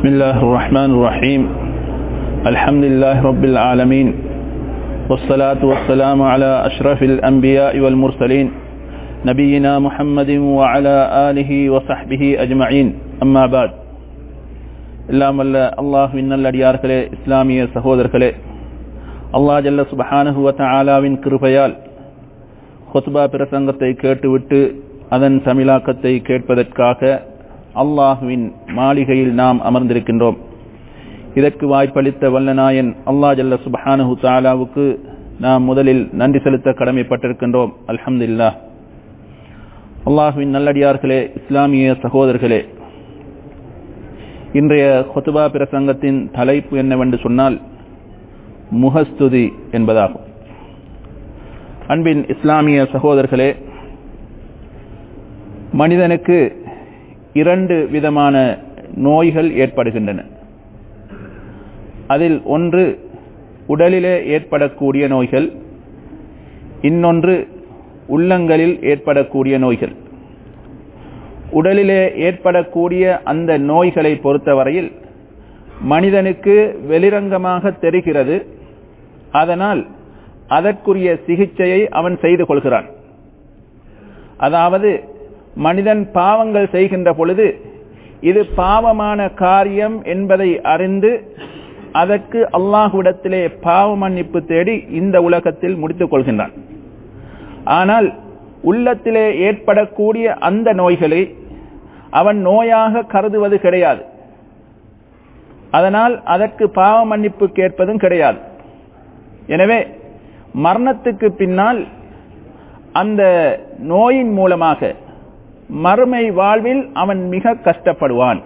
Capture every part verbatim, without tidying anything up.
بسم الله الرحمن الرحيم الحمد لله رب العالمين والصلاة والسلام على أشرف الأنبياء والمرسلين نبينا محمد وعلى آله وصحبه أجمعين أما بعد எல்லாம் வல்ல அல்லாஹ்வின் நல்லடியார்களே, இஸ்லாமிய சகோதரர்களே, அல்லாஹ் ஜல்ல சுப்ஹானஹு வ தஆலாவின் கிருபையால் குத்பா பிரசங்கத்தை கேட்டுவிட்டு அதன் தமிழாக்கத்தை கேட்பதற்காக அல்லாஹ்வின் மாளிகையில் நாம் அமர்ந்திருக்கின்றோம். இதற்கு வாய்ப்பளித்த வல்லநாயன் அல்லாஹ் ஜல்ல சுப்ஹானஹு தஆலாவுக்கு நாம் முதலில் நன்றி செலுத்த கடமைப்பட்டிருக்கின்றோம். அல்ஹம்துலில்லாஹ். அல்லாஹ்வின் நல்லடியார்களே, இஸ்லாமிய சகோதரர்களே, இன்றைய குத்பா பிரசங்கத்தின் தலைப்பு என்னவென்று சொன்னால் முஹஸ்துதி என்பதாகும். அன்பின் இஸ்லாமிய சகோதரர்களே, மனிதனுக்கு இரண்டு விதமான நோய்கள் ஏற்படுகின்றன. அதில் ஒன்று உடலிலே ஏற்படக்கூடிய நோய்கள், இன்னொன்று உள்ளங்களில் ஏற்படக்கூடிய நோய்கள். உடலிலே ஏற்படக்கூடிய அந்த நோய்களை பொறுத்தவரையில் மனிதனுக்கு வெளிரங்கமாக தெரிகிறது. அதனால் அதற்குரிய சிகிச்சையை அவன் செய்து கொள்கிறான். அதாவது மனிதன் பாவங்கள் செய்கின்ற பொழுது இது பாவமான காரியம் என்பதை அறிந்து அதற்கு அல்லாஹ்விடத்திலே பாவ மன்னிப்பு தேடி இந்த உலகத்தில் முடித்துக் கொள்கின்றான். ஆனால் உள்ளத்திலே ஏற்படக்கூடிய அந்த நோய்களை அவன் நோயாக கருதுவது கிடையாது. அதனால் அதற்கு பாவ மன்னிப்பு கேட்பதும் கிடையாது. எனவே மரணத்துக்கு பின்னால் அந்த நோயின் மூலமாக மறுமை வாழ்வில் அவன் மிக கஷ்டப்படுவான்.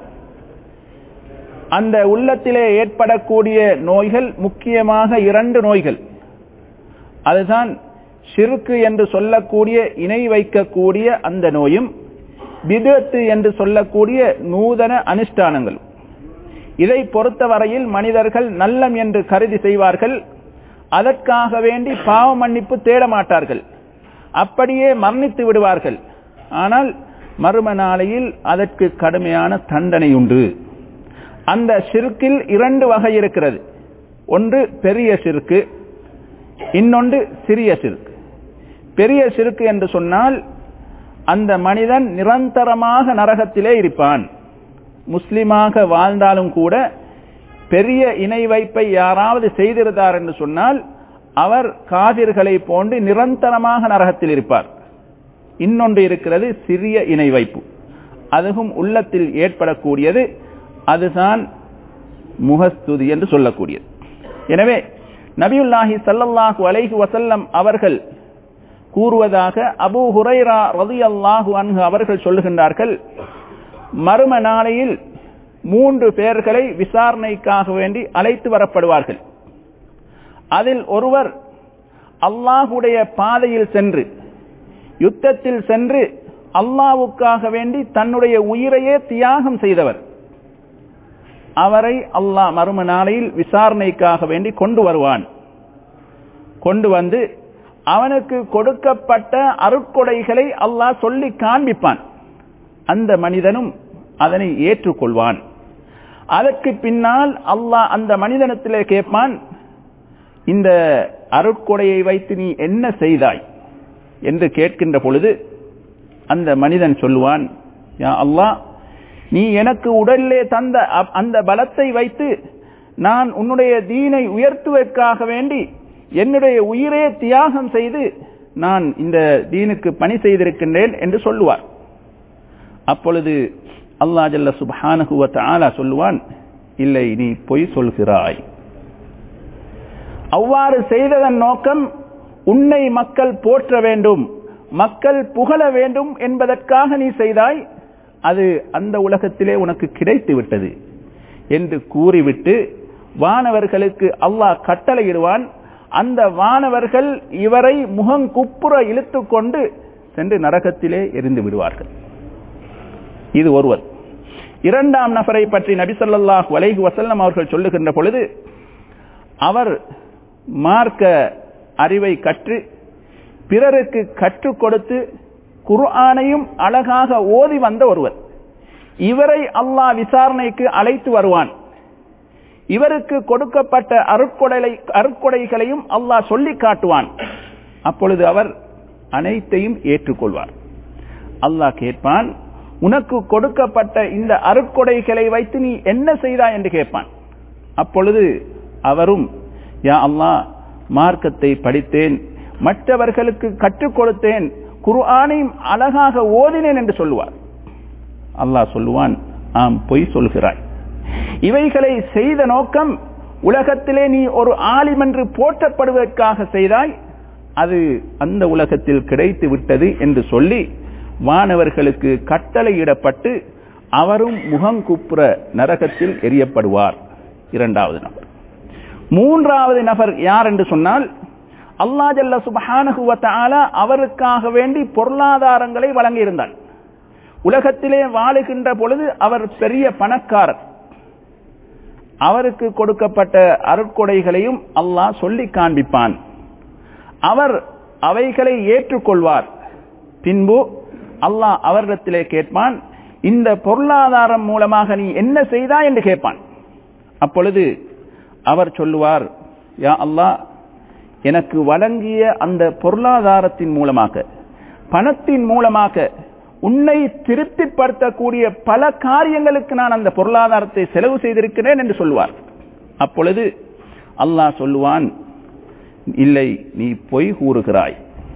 அந்த உள்ளத்திலே ஏற்படக்கூடிய நோய்கள் முக்கியமாக இரண்டு நோய்கள். அதுதான் ஷிர்க் என்று சொல்லக்கூடிய இணை வைக்கக்கூடிய அந்த நோயும், பித்அத் என்று சொல்லக்கூடிய நூதன அனுஷ்டானங்கள். இதை பொறுத்தவரையில் மனிதர்கள் நல்லம் என்று கருதி செய்வார்கள். அதற்காக வேண்டி பாவ மன்னிப்பு தேட மாட்டார்கள். அப்படியே மரணித்து விடுவார்கள். ஆனால் மறும நாளையில் அதற்கு கடுமையான தண்டனை உண்டு. அந்த ஷிர்கில் இரண்டு வகை இருக்கிறது. ஒன்று பெரிய ஷிர்க், இன்னொன்று சிறிய ஷிர்க். பெரிய ஷிர்க் என்று சொன்னால் அந்த மனிதன் நிரந்தரமாக நரகத்திலே இருப்பான். முஸ்லிமாக வாழ்ந்தாலும் கூட பெரிய இணை வைப்பை யாராவது செய்திருந்தார் என்று சொன்னால் அவர் காபிர்களை போன்று நிரந்தரமாக நரகத்தில் இருப்பார். இன்னொன்று இருக்கிறது சிறிய இணை வைப்பு. அதுவும் உள்ளத்தில் ஏற்படக்கூடியது. அதுதான் முஹஸ்துதி என்று சொல்லக்கூடியது. எனவே நபியுல்லாஹி ஸல்லல்லாஹு அலைஹி வஸல்லம் அவர்கள் கூறுவதாக அபூ ஹுரைரா ரலியல்லாஹு அன்ஹு அவர்கள் சொல்லுகின்றார்கள், மறும நாளையில் மூன்று பேர்களை விசாரணைக்காக வேண்டி அழைத்து வரப்படுவார்கள். அதில் ஒருவர் அல்லாஹ்வுடைய பாதையில் சென்று, யுத்தத்தில் சென்று அல்லாஹ்வுக்காக வேண்டி தன்னுடைய உயிரையே தியாகம் செய்தவர். அவரை அல்லாஹ் மறும நாளையில் விசாரணைக்காக வேண்டி கொண்டு வருவான். கொண்டு வந்து அவனுக்கு கொடுக்கப்பட்ட அருட்கொடைகளை அல்லாஹ் சொல்லி காண்பிப்பான். அந்த மனிதனும் அதனை ஏற்றுக்கொள்வான். அதற்கு பின்னால் அல்லாஹ் அந்த மனிதனத்திலே கேட்பான், இந்த அருட்கொடையை வைத்து நீ என்ன செய்தாய் என்று கேட்கின்ற பொழுது அந்த மனிதன் சொல்லுவான், யா அல்லாஹ், நீ எனக்கு உடலிலே தந்த அந்த பலத்தை வைத்து நான் உன்னுடைய தீனை உயர்த்துவதற்காக வேண்டி என்னுடைய உயிரே தியாகம் செய்து நான் இந்த தீனுக்கு பணி செய்திருக்கின்றேன் என்று சொல்லுவார். அப்பொழுது அல்லாஹ் ஜல்ல சுப்ஹானஹு வ தஆலா சொல்லுவான், இல்லை, நீ பொய் சொல்கிறாய். அவ்வாறு செய்ததன் நோக்கம் உன்னை மக்கள் போற்ற வேண்டும், மக்கள் புகழ வேண்டும் என்பதற்காக நீ செய்தாய். அது அந்த உலகத்திலே உனக்கு கிடைத்து விட்டது என்று கூறிவிட்டு வானவர்களுக்கு அல்லாஹ் கட்டளையிடுவான். அந்த வானவர்கள் இவரை முகங்குப்புற இழுத்து கொண்டு சென்று நரகத்திலே எரிந்து விடுவார்கள். இது ஒருவர். இரண்டாம் நபரை பற்றி நபி ஸல்லல்லாஹு அலைஹி வஸல்லம் அவர்கள் சொல்லுகின்ற பொழுது, அவர் மார்க்க அறிவை கற்று பிறருக்கு கற்றுக் கொடுத்து குர்ஆனையும் அழகாக ஓதி வந்த ஒருவர். இவரை அல்லாஹ் விசாரணைக்கு அழைத்து வருவான். இவருக்கு கொடுக்கப்பட்ட அருட்கொடை அருட்கொடைகளையும் அல்லாஹ் சொல்லி காட்டுவான். அப்பொழுது அவர் அனைத்தையும் ஏற்றுக்கொள்வார். அல்லாஹ் கேட்பான், உனக்கு கொடுக்கப்பட்ட இந்த அருட்கொடைகளை வைத்து நீ என்ன செய்தாய் என்று கேட்பான். அப்பொழுது அவரும், யா அல்லாஹ், மார்க்கத்தை படித்தேன், மற்றவர்களுக்கு கற்றுக் கொடுத்தேன், குர்ஆனையும் அழகாக ஓதினேன் என்று சொல்லுவார். அல்லாஹ் சொல்லுவான், ஆம், பொய் சொல்கிறாய். இவைகளை செய்த நோக்கம் உலகத்திலே நீ ஒரு ஆலிம் என்று போற்றப்படுவதற்காக செய்தாய், அது அந்த உலகத்தில் கிடைத்து விட்டது என்று சொல்லி வானவர்களுக்கு கட்டளையிடப்பட்டு அவரும் முகங்குப்புற நரகத்தில் எரியப்படுவார். இரண்டாவது நபர். மூன்றாவது நபர் யார் என்று சொன்னால், அல்லாஹ் ஜல்ல சுப்ஹானஹு வ தஆலா அவருக்காக வேண்டி பொருளாதாரங்களை வழங்கியிருந்தார். உலகத்திலே வாழுகின்ற பொழுது அவர் பெரிய பணக்காரர். அவருக்கு கொடுக்கப்பட்ட அருட்கொடைகளையும் அல்லாஹ் சொல்லி காண்பிப்பான். அவர் அவைகளை ஏற்றுக்கொள்வார். பின்பு அல்லாஹ் அவரிடத்திலே கேட்பான், இந்த பொருளாதாரம் மூலமாக நீ என்ன செய்தாய் என்று கேட்பான். அப்பொழுது அவர் சொல்லுவார், யா அல்லாஹ், எனக்கு வழங்கிய அந்த பொருளாதாரத்தின் மூலமாக, பணத்தின் மூலமாக உன்னை திருப்திப்படுத்தக்கூடிய பல காரியங்களுக்கு நான் அந்த பொருளாதாரத்தை செலவு செய்திருக்கிறேன் என்று சொல்லுவார். அப்பொழுது அல்லாஹ் சொல்லுவான், இல்லை, நீ பொய் கூறுகிறாய்,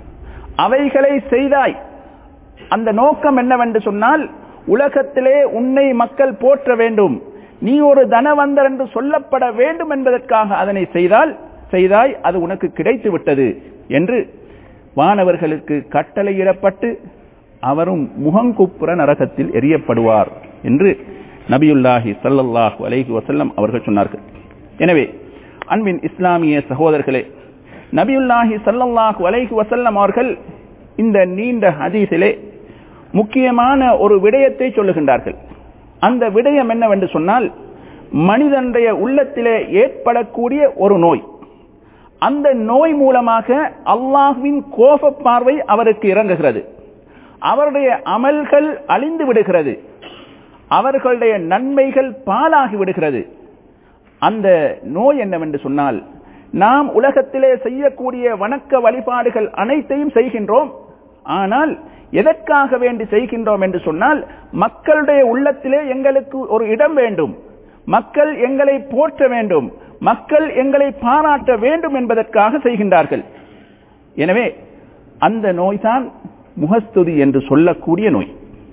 அவைகளை செய்தாய். அந்த நோக்கம் என்னவென்று சொன்னால், உலகத்திலே உன்னை மக்கள் போற்ற வேண்டும், நீ ஒரு தனவந்தர் என்று சொல்லப்பட வேண்டும் என்பதற்காக அதனை செய்தால் செய்தாய், அது உனக்கு கிடைத்து விட்டது என்று வானவர்களுக்கு கட்டளையிடப்பட்டு அவரும் முகங்குப்புற நரகத்தில் எரியப்படுவார் என்று நபியுல்லாஹி ஸல்லல்லாஹு அலைஹி வஸல்லம் அவர்கள் சொன்னார்கள். எனவே அன்பின் இஸ்லாமிய சகோதரர்களே, நபியுல்லாஹி ஸல்லல்லாஹு அலைஹி வஸல்லம் அவர்கள் இந்த நீண்ட ஹதீஸிலே முக்கியமான ஒரு விடயத்தை சொல்லுகின்றார்கள். அந்த விடயம் என்னவென்று சொன்னால், மனிதனுடைய உள்ளத்திலே ஏற்படக்கூடிய ஒரு நோய். அந்த நோய் மூலமாக அல்லாஹ்வின் கோப பார்வை அவருக்கு இறங்குகிறது, அவருடைய அமல்கள் அழிந்து விடுகிறது, அவர்களுடைய நன்மைகள் பாழாகி விடுகிறது. அந்த நோய் என்னவென்று சொன்னால், நாம் உலகத்திலே செய்யக்கூடிய வணக்க வழிபாடுகள் அனைத்தையும் செய்கின்றோம். ஆனால் எதற்காக வேண்டி செய்கின்றோம் என்று சொன்னால், மக்களுடைய உள்ளத்திலே எங்களுக்கு ஒரு இடம் வேண்டும், மக்கள் எங்களை போற்ற வேண்டும், மக்கள் எங்களை பாராட்ட வேண்டும் என்பதற்காக செய்கின்றார்கள். எனவே அந்த நோய்தான் முகஸ்துதி என்று சொல்லக்கூடிய நோய்.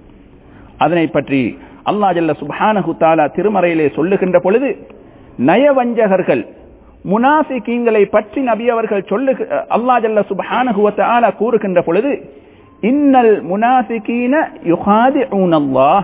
அதனை பற்றி அல்லாஹ் ஜல்ல சுப்ஹானஹு தஆலா திருமறையிலே சொல்லுகின்ற பொழுது, நயவஞ்சகர்கள் முனாஃபிகீன்களை பற்றி நபி அவர்கள் சொல்லு அல்லாஹ் ஜல்ல சுப்ஹானஹு வ தஆலா கூறுகின்ற பொழுது, இன்னல் முனாஃபிகீன யுகாதிஊனல்லாஹ்,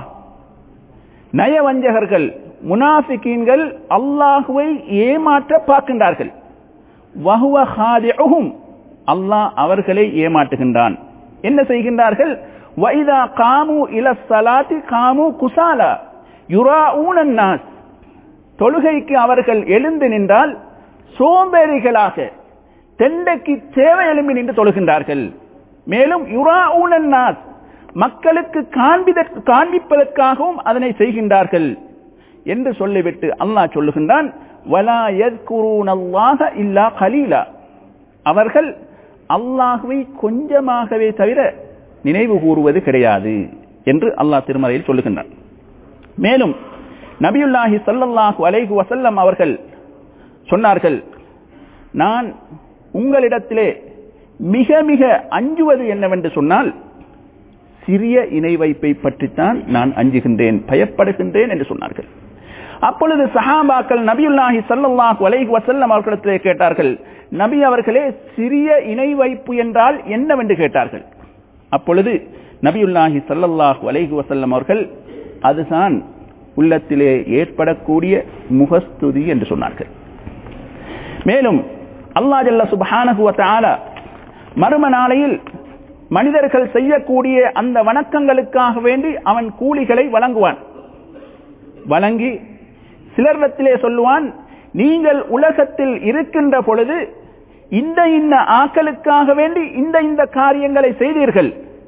நயவஞ்சகர்கள் முனாஃபிகீன்கள் அல்லாஹ்வை ஏமாற்ற பார்க்கின்றார்கள். வஹுவ காதிஉஹும், அல்லாஹ் அவர்களை ஏமாற்றுகின்றான். என்ன செய்கின்றார்கள்? வைதா காமு இல ஸலாத்தி காமு குசாலா யுராஊன அன்னாஸ், தொழுகைக்கு அவர்கள் எழுந்து நின்றால் சோம்பேறிகளாக தெண்டைக்கு தேவை எழும்பி நின்று தொழுகின்றார்கள். மேலும் யுராஊன அன்னாஸ், மக்களுக்கு காண்பிப்பதற்காகவும் அதனை செய்கின்றார்கள் என்று சொல்லிவிட்டு அல்லாஹ் சொல்லுகின்றான், வலா யذ்குரூனல்லாஹ இல்லா கலீலா, அவர்கள் அல்லாஹ்வை கொஞ்சமாகவே தவிர நினைவு கூறுவது கிடையாது என்று அல்லாஹ் திருமறையில் சொல்லுகின்றான். மேலும் நபியுல்லாஹி ஸல்லல்லாஹு அலைஹி வஸல்லம் அவர்கள் சொன்னார்கள், நான் உங்களிடத்திலே மிக மிக அஞ்சுவது என்னவென்று சொன்னால், சிறிய இணை வைப்பை பற்றித்தான் நான் அஞ்சுகின்றேன், பயப்படுகின்றேன் என்று சொன்னார்கள். அப்பொழுது சஹாபாக்கள் நபியுல்லாஹி ஸல்லல்லாஹு அலைஹி வஸல்லம் அவர்களிடத்திலே கேட்டார்கள், நபி அவர்களே, சிறிய இணை வைப்பு என்றால் என்னவென்று கேட்டார்கள். அப்பொழுது நபியுல்லாஹி ஸல்லல்லாஹு அலைஹி வஸல்லம் அவர்கள், அதுதான் உள்ளத்திலே ஏற்படக்கூடிய முகஸ்துதி என்று சொன்னார்கள். மேலும் அல்லாஹ் ஜல்ல சுப்ஹானஹு வ தஆலா மறும நாளையில் மனிதர்கள் செய்யக்கூடிய அந்த வணக்கங்களுக்காக வேண்டி அவன் கூலிகளை வழங்குவான். வழங்கி சிலரிடத்திலே சொல்லுவான், நீங்கள் உலகத்தில் இருக்கின்ற பொழுது இந்த இந்த ஆக்களுக்காக வேண்டி இந்த இந்த காரியங்களை செய்தீர்கள்,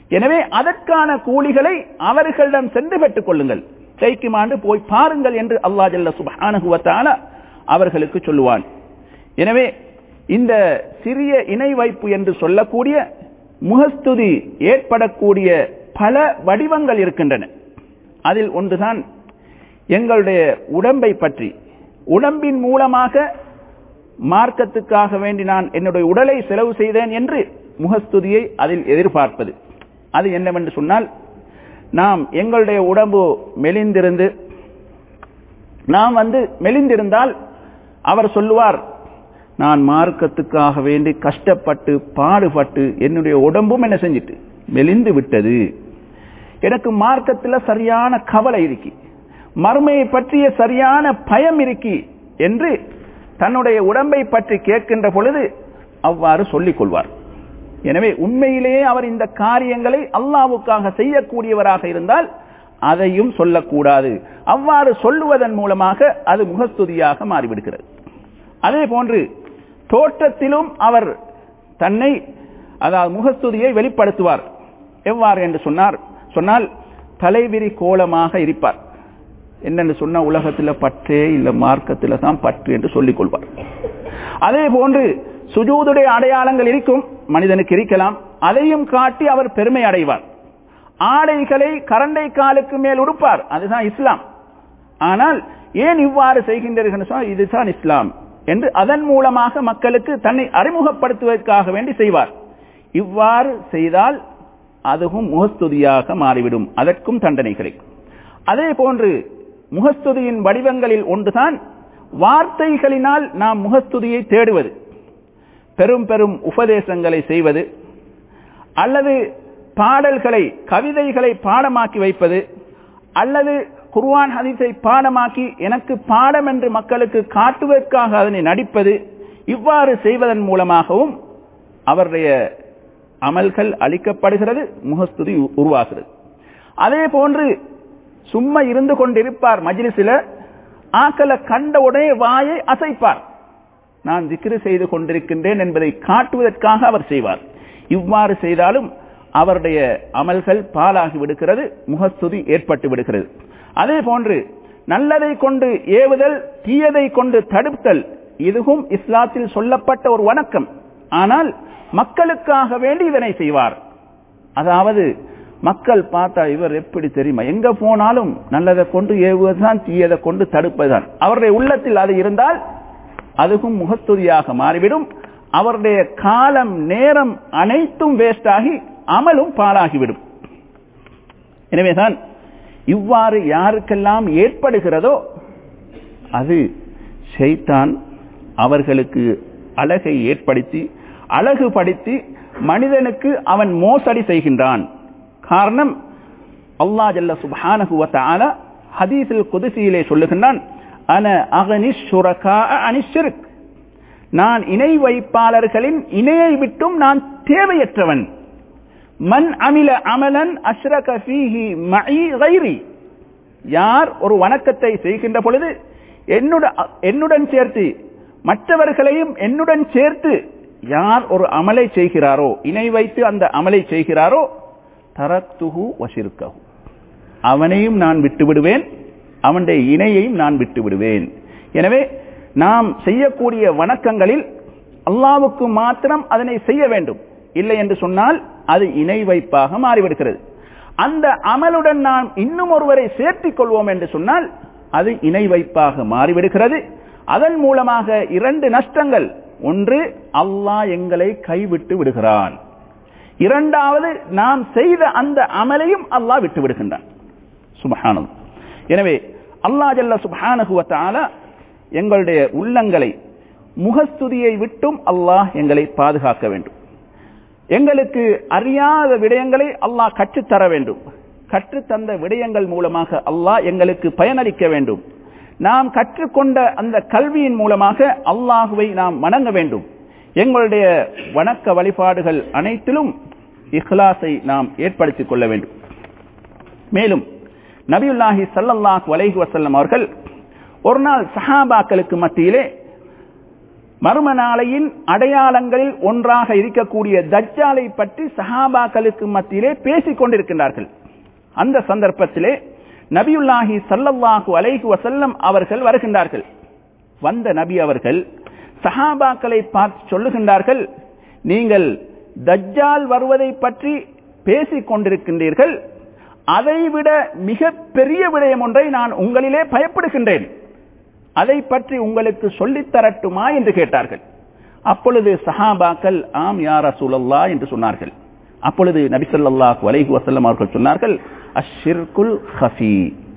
எனவே அதற்கான கூலிகளை அவர்களிடம் சென்று பெற்றுக் கொள்ளுங்கள், கைக்கும் ஆண்டு போய் பாருங்கள் என்று அல்லாஹ் ஜல்ல சுப்ஹானஹு வ தஆலா அவர்களுக்கு சொல்லுவான். எனவே இந்த சிறிய இணை வைப்பு என்று சொல்லக்கூடிய முகஸ்துதி ஏற்படக்கூடிய பல வடிவங்கள் இருக்கின்றன. அதில் ஒன்றுதான் எங்களுடைய உடம்பை பற்றி, உடம்பின் மூலமாக மார்க்கத்துக்காக வேண்டி நான் என்னுடைய உடலை செலவு செய்தேன் என்று முகஸ்துதியை அதில் எதிர்பார்ப்பது. அது என்னவென்று சொன்னால், நாம் எங்களுடைய உடம்பு மெலிந்திருந்து நாம் வந்து மெலிந்திருந்தால் அவர் சொல்லுவார், நான் மார்க்கத்துக்காக வேண்டி கஷ்டப்பட்டு பாடுபட்டு என்னுடைய உடம்பும் என்ன செஞ்சிட்டு மெலிந்து விட்டது, எனக்கு மார்க்கத்தில் சரியான கவலை இருக்கி, மறுமையை பற்றிய சரியான பயம் இருக்கி என்று தன்னுடைய உடம்பை பற்றி கேட்கின்ற பொழுது அவ்வாறு சொல்லிக் கொள்வார். எனவே உண்மையிலேயே அவர் இந்த காரியங்களை அல்லாஹ்வுக்காக செய்யக்கூடியவராக இருந்தால் அதையும் சொல்லக்கூடாது. அவ்வாறு சொல்லுவதன் மூலமாக அது முகஸ்துதியாக மாறிவிடுகிறது. அதே போன்று தோற்றத்திலும் அவர் தன்னை, அதாவது முகஸ்துதியை வெளிப்படுத்துவார். எவ்வாறு என்று சொன்னார் சொன்னால் தலைவிரி கோலமாக இருப்பார். என்னென்னு சொன்ன உலகத்தில் பற்றே இல்லை, மார்க்கத்தில் தான் பற்று என்று சொல்லிக் கொள்வார். அதே போன்று சுஜூதுடைய அடையாளங்கள் இருக்கும், மனிதனுக்கு இருக்கலாம், அதையும் காட்டி அவர் பெருமை அடைவார். ஆடைகளை கரண்டை காலுக்கு மேல் உடுப்பார், அதுதான் இஸ்லாம். ஆனால் ஏன் இவ்வாறு செய்கின்றீர்கள் சொன்னால் இதுதான் இஸ்லாம் என்று அதன் மூலமாக மக்களுக்கு தன்னை அறிமுகப்படுத்துவதற்காக வேண்டி செய்வார். இவ்வாறு செய்தால் அதுவும் முகஸ்துதியாக மாறிவிடும், அதற்கும் தண்டனை கிடைக்கும். அதே போன்று முகஸ்துதியின் வடிவங்களில் ஒன்றுதான் வார்த்தைகளினால் நாம் முகஸ்துதியை தேடுவது. பெரும் பெரும் உபதேசங்களை செய்வது, அல்லது பாடல்களை கவிதைகளை பாடமாக்கி வைப்பது, அல்லது குர்ஆன் ஹதீஸை பாடமாக்கி எனக்கு பாடம் என்று மக்களுக்கு காட்டுவதற்காக அதனை நடிப்பது, இவ்வாறு செய்வதன் மூலமாகவும் அவருடைய அமல்கள் அளிக்கப்படுகிறது, முகஸ்துதி உருவாகிறது. அதே போன்று சும்மா இருந்து கொண்டிருப்பார் மஜ்லிஸில், ஆக்களை கண்ட உடனே வாயை அசைப்பார், நான் திக்ரு செய்து கொண்டிருக்கின்றேன் என்பதை காட்டுவதற்காக அவர் செய்வார். இவ்வாறு செய்தாலும் அவருடைய அமல்கள் பாலாகி விடுகிறது, முகஸ்துதி ஏற்பட்டு விடுகிறது. அதே போன்று நல்லதை கொண்டு ஏவுதல், தீயதை கொண்டு தடுத்தல், இதுவும் இஸ்லாத்தில் சொல்லப்பட்ட ஒரு வணக்கம். ஆனால் மக்களுக்காக வேண்டி இதனை செய்வார். அதாவது மக்கள் பார்த்தா இவர் எப்படி தெரியுமா, எங்க போனாலும் நல்லதை கொண்டு ஏவுவதுதான், தீயதை கொண்டு தடுப்பதுதான். அவருடைய உள்ளத்தில் அது இருந்தால் அதுவும் முகஸ்துதியாக மாறிவிடும். அவருடைய காலம் நேரம் அனைத்தும் வேஸ்ட் ஆகி அமலும் பாழாகிவிடும். எனவேதான் இவ்வாறு யாருக்கெல்லாம் ஏற்படுகிறதோ அது ஷைத்தான் அவர்களுக்கு அழகை ஏற்படுத்தி அழகுபடுத்தி மனிதனுக்கு அவன் மோசடி செய்கின்றான். காரணம், அல்லாஹ் ஜல்ல சுப்ஹானஹு வ தஆலா ஹதீஸில் குத்ஸியிலே சொல்லுகின்றான், அன அகனிஷ் ஷுரகா அனிஷ் ஷிர்க், நான் இணை வைப்பாளர்களின் இணையை விட்டும் நான் தேவையற்றவன். மன் அமில அமலன் அஷ்ரக ஃபீஹி மஇ கைரி, யார் ஒரு வணக்கத்தை செய்கின்ற பொழுது என்னுடன் சேர்த்து மற்றவர்களையும் என்னுடன் சேர்த்து யார் ஒரு அமலை செய்கிறாரோ, இணை வைத்து அந்த அமலை செய்கிறாரோ, தரக்துஹு வஷிர்கஹு, அவனையும் நான் விட்டு விடுவேன், அவனுடைய இணையையும் நான் விட்டு விடுவேன். எனவே நாம் செய்யக்கூடிய வணக்கங்களில் அல்லாஹ்வுக்கு மாத்திரம் அதனை செய்ய வேண்டும். இல்லை என்று சொன்னால் அது இணை வைப்பாக மாறிவிடுகிறது. அந்த அமலுடன் நாம் இன்னும் ஒருவரை சேர்த்திக் கொள்வோம் என்று சொன்னால் அது இணை வைப்பாக மாறிவிடுகிறது. அதன் மூலமாக இரண்டு நஷ்டங்கள். ஒன்று, அல்லாஹ் எங்களை கைவிட்டு விடுகிறான். இரண்டாவது, நாம் செய்த அந்த அமலையும் அல்லாஹ் விட்டு விடுகின்றான். சுப்ஹானல்லாஹ். எனவே அல்லாஹ் ஜல்ல சுப்ஹானஹு வ தஆலா எங்களுடைய உள்ளங்களை முகஸ்துதியை விட்டும் அல்லாஹ் எங்களை பாதுகாக்க வேண்டும். எங்களுக்கு அறியாத விடயங்களை அல்லாஹ் கற்றுத்தர வேண்டும். கற்றுத்தந்த விடயங்கள் மூலமாக அல்லாஹ் எங்களுக்கு பயனளிக்க வேண்டும். நாம் கற்றுக்கொண்ட அந்த கல்வியின் மூலமாக அல்லாஹுவை நாம் வணங்க வேண்டும். எங்களுடைய வணக்க வழிபாடுகள் அனைத்திலும் இஹ்லாஸை நாம் ஏற்படுத்திக் கொள்ள வேண்டும். மேலும் நபியுல்லாஹி ஸல்லல்லாஹு அலைஹி வஸல்லம் அவர்கள் ஒரு நாள் சஹாபாக்களுக்கு மத்தியிலே மறும நாளையின் அடையாளங்களில் ஒன்றாக இருக்கக்கூடிய தஜ்ஜாலை பற்றி சஹாபாக்களுக்கு மத்தியிலே பேசிக் கொண்டிருக்கின்றார்கள். அந்த சந்தர்ப்பத்திலே நபியுல்லாஹி ஸல்லல்லாஹு அலைஹி வஸல்லம் அவர்கள் வருகின்றார்கள். வந்த நபி அவர்கள் சஹாபாக்களை பார்த்து சொல்லுகின்றார்கள், நீங்கள் தஜ்ஜால் வருவதை பற்றி பேசிக் கொண்டிருக்கின்றீர்கள், அதைவிட மிக பெரிய விடயம் ஒன்றை நான் உங்களிலே பயப்படுகின்றேன், அதை பற்றி உங்களுக்கு சொல்லித் தரட்டுமா என்று கேட்டார்கள். அப்பொழுது சஹாபாக்கள் ஆம் யா ரசூலல்லாஹ் என்று சொன்னார்கள். அப்பொழுது நபி ஸல்லல்லாஹு அலைஹி வஸல்லம் அவர்கள் சொன்னார்கள், அஷ்ஷிர்குல் ஹஃபி,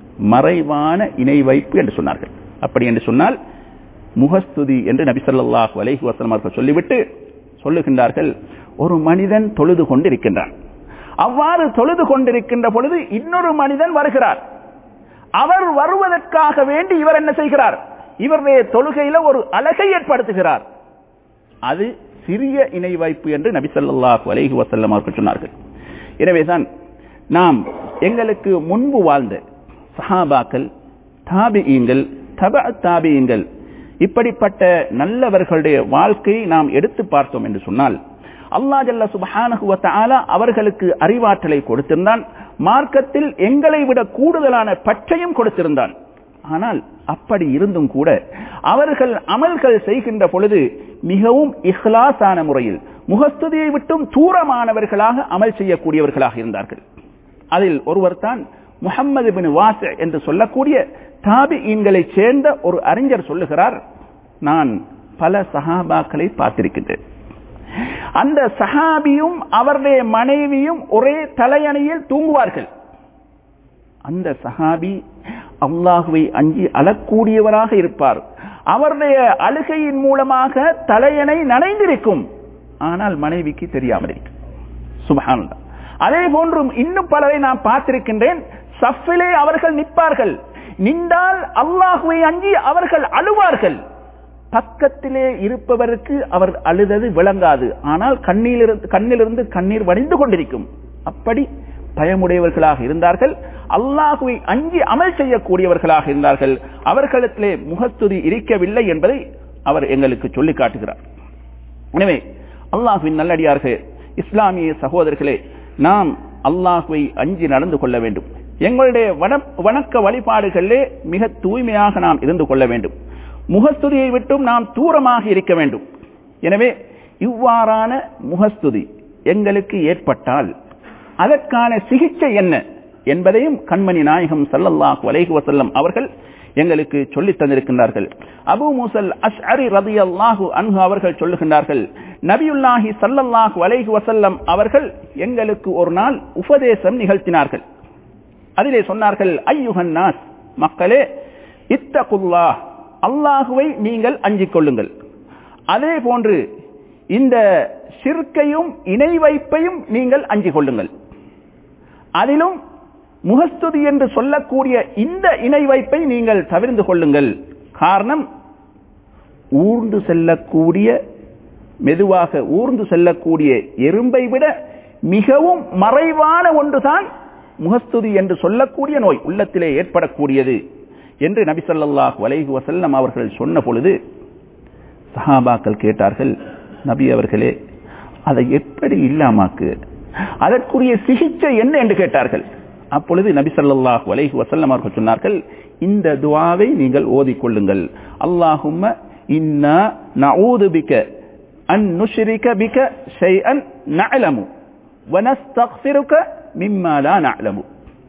மறைவான இணை வைப்பு என்று சொன்னார்கள். அப்படி என்று சொன்னால் முகஸ்துதி என்று நபி ஸல்லல்லாஹு அலைஹி வஸல்லம் அவர்கள் சொல்லிவிட்டு சொல்லுகின்றார்கள், ஒரு மனிதன் தொழுது கொண்டிருக்கின்றான். அவ்வாறு தொழுது கொண்டிருக்கின்ற பொழுது இன்னொரு மனிதன் வருகிறார். அவர் வருவதற்காக வேண்டி இவர் என்ன செய்கிறார்? இவருடைய தொழுகையில ஒரு அழகை ஏற்படுத்துகிறார். அது சிறிய இணை வைப்பு என்று நபி ஸல்லல்லாஹு அலைஹி வஸல்லம் அவர்கள் சொன்னார்கள். எனவேதான் நாம் எங்களுக்கு முன்பு வாழ்ந்த சஹாபாக்கள், தாபிஈன்கள், தபஅ தாபிஈன்கள், இப்படிப்பட்ட நல்லவர்களுடைய வாழ்க்கையை நாம் எடுத்து பார்த்தோம் என்று சொன்னால் அல்லாஹ் ஜல்ல சுப்ஹானஹு வ தஆலா அவர்களுக்கு அறிவாற்றலை கொடுத்திருந்தான், மார்க்கத்தில் எங்களை விட கூடுதலான பற்றையும் கொடுத்திருந்தான். ஆனால் அப்படி இருந்தும் கூட அவர்கள் அமல்கள் செய்கின்ற பொழுது மிகவும் இஹ்லாஸான முறையில் முகஸ்துதியை விட்டும் தூரமானவர்களாக அமல் செய்யக்கூடியவர்களாக இருந்தார்கள். அதில் ஒருவர் தான் முஹம்மது இப்னு வாஸி என்று சொல்லக்கூடிய தாபிஈன்களை சேர்ந்த ஒரு அறிஞர் சொல்லுகிறார், நான் பல சஹாபாக்களை பார்த்திருக்கின்றேன். அந்த சஹாபியும் அவருடைய மனைவியும் ஒரே தலையணையில் தூங்குவார்கள். அந்த சஹாபி அல்லாஹ்வை அஞ்சி அழக்கூடியவராக இருப்பார். அவருடைய அழுகையின் மூலமாக தலையணை நனைந்திருக்கும், ஆனால் மனைவிக்கு தெரியாமல் இருக்கும். சுப்ஹானல்லாஹ். அதே போன்றும் இன்னும் பலரை நான் பார்த்திருக்கின்றேன். சஃபிலே அவர்கள் நிற்பார்கள், நின்றால் அல்லாஹ்வை அஞ்சி அவர்கள் அழுவார்கள். பக்கத்திலே இருப்பவருக்கு அவர் அழுதது விளங்காது, ஆனால் கண்ணிலிருந்து கண்ணிலிருந்து கண்ணீர் வடிந்து கொண்டிருக்கும். அப்படி பயமுடையவர்களாக இருந்தார்கள். அல்லாஹ்வை அஞ்சி அமல் செய்யக்கூடியவர்களாக இருந்தார்கள். அவர்களிடத்திலே முகஸ்துதி இருக்கவில்லை என்பதை அவர் எங்களுக்கு சொல்லி காட்டுகிறார். எனவே அல்லாஹ்வின் நல்லடியார்களே, இஸ்லாமிய சகோதரர்களே, நாம் அல்லாஹ்வை அஞ்சி நடந்து கொள்ள வேண்டும். எங்களுடைய வணக்க வழிபாடுகளிலே மிக தூய்மையாக நாம் இருந்து கொள்ள வேண்டும். முகஸ்துதியை விட்டும் நாம் தூரமாக இருக்க வேண்டும். எனவே இவ்வாறான முகஸ்துதி எங்களுக்கு ஏற்பட்டால் அதற்கான சிகிச்சை என்ன என்பதையும் கண்மணி நாயகம் ஸல்லல்லாஹு அலைஹி வஸல்லம் அவர்கள் எங்களுக்கு சொல்லித் தந்திருக்கின்றார்கள். அபூ மூஸல் அஷ்அரி ரலியல்லாஹு அன்ஹு அவர்கள் சொல்லுகின்றார்கள், நபியுல்லாஹி ஸல்லல்லாஹு அலைஹி வஸல்லம் அவர்கள் எங்களுக்கு ஒரு நாள் உபதேசம் நிகழ்த்தினார்கள். அதிலே சொன்னார்கள், ஐயுஹன் நாஸ், மக்களே, இத்தகுல்லாஹ், அல்லாஹுவை நீங்கள் அஞ்சிக் கொள்ளுங்கள். அதே போன்று இந்த ஷிர்கையும் இணை வைப்பையும் நீங்கள் அஞ்சிக் கொள்ளுங்கள். அதிலும் முகஸ்துதி என்று சொல்லக்கூடிய இந்த இணை வைப்பை நீங்கள் தவிர்த்து கொள்ளுங்கள். காரணம், ஊர்ந்து செல்லக்கூடிய மெதுவாக ஊர்ந்து செல்லக்கூடிய எறும்பை விட மிகவும் மறைவான ஒன்றுதான் முகஸ்துதி என்று சொல்லக்கூடிய நோய் உள்ளத்திலே ஏற்படக்கூடியது என்று நபி ஸல்லல்லாஹு அலைஹி வஸல்லம் அவர்கள் சொன்ன பொழுது சஹாபாக்கள் கேட்டார்கள், நபி அவர்களே, அதை எப்படி இல்லாமாக்கு, அதற்குரிய சிகிச்சை என்ன என்று கேட்டார்கள். அப்பொழுது நபி ஸல்லல்லாஹு அலைஹி வஸல்லம் அவர்கள் சொன்னார்கள், இந்த துஆவை நீங்கள் ஓதிக்கொள்ளுங்கள். அல்லாஹும்ம இன்னா நஊது பிக அன் நுஷ்ரிக பிக ஷைஅன் நஅலமு வ நஸ்தக்ஃபிருக மிம்மா லா நஅலமு.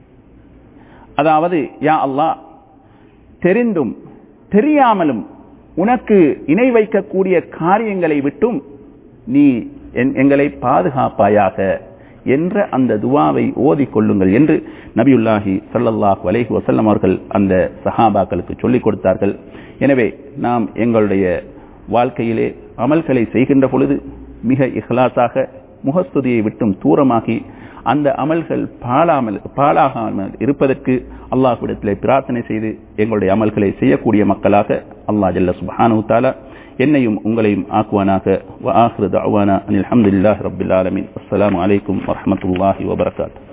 அதாவது, யா அல்லாஹ், தெரிந்தும் தெரியாமலும் உனக்கு இணை வைக்கக்கூடிய காரியங்களை விட்டும் நீ எங்களை பாதுகாப்பாயாக என்ற அந்த துவாவை ஓதிக்கொள்ளுங்கள் என்று நபியுல்லாஹி ஸல்லல்லாஹு அலைஹி வஸல்லம் அவர்கள் அந்த சஹாபாக்களுக்கு சொல்லிக் கொடுத்தார்கள். எனவே நாம் எங்களுடைய வாழ்க்கையிலே அமல்களை செய்கின்ற பொழுது மிக இஹ்லாஸாக முகஸ்துதியை விட்டும் தூரமாகி அந்த அமல்கள் பாழாமல் பாழாகாமல் இருப்பதற்கு அல்லாஹ்விடத்திலே பிரார்த்தனை செய்து எங்களுடைய அமல்களை செய்யக்கூடிய மக்களாக அல்லாஹ் ஜல்ல சுப்ஹானஹு தஆலா என்னையும் உங்களையும் ஆக்குவானாக. வ ஆகிரு தஅவானா அனில் ஹம்துலில்லாஹி ரப்பில் ஆலமீன். அஸ்ஸலாமு அலைக்கும் வரஹ்மத்துல்லாஹி வபரகாத்துஹு.